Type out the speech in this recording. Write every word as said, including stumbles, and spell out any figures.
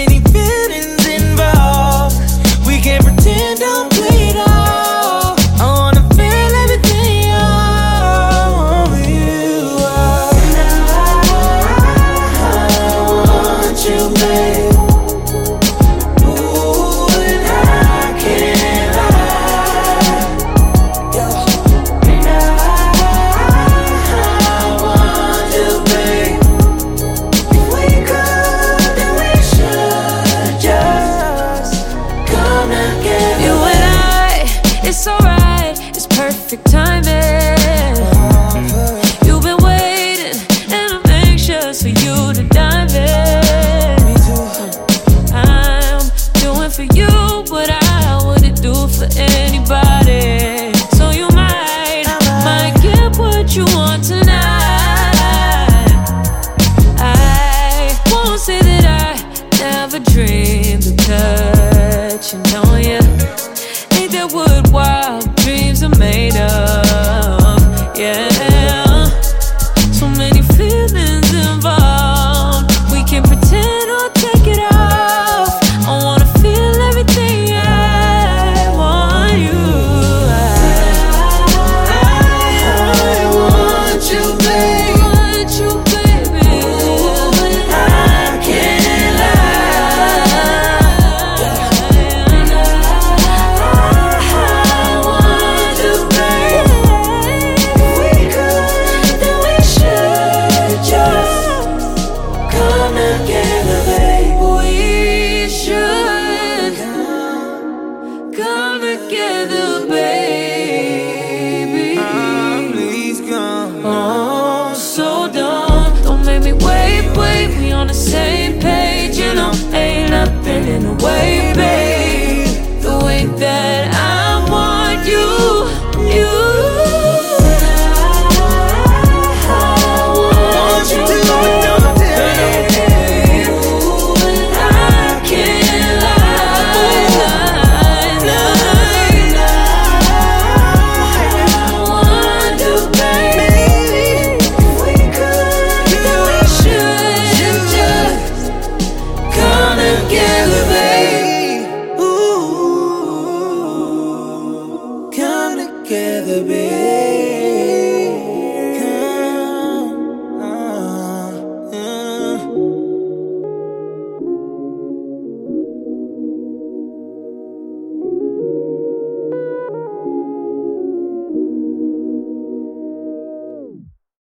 many feelings involved. We can't pretend, don't play it off. I wanna feel everything all over you are. I want you, babe. Ooh, and I can't lie. And I want you, babe. If we could, then we should just come together. You and I, it's alright, it's perfect timing. You've been waiting, and I'm anxious for you to dive in. I'm doing for you what I wouldn't do for anybody. So you might, might get what you want tonight. I won't say that I never dreamed of touching on you. Ain't that what wild dreams are made of? Yeah. So many feelings involved. We can pretend or take it off. I wanna feel everything. I want you. I want you, babe. I want you, baby. I can't lie. I want you, babe. If we could, then we should just come together, babe. We should come together, baby. Please come. Oh, so don't, don't make me wait, wait. We on the same page, you know, ain't nothing in the way.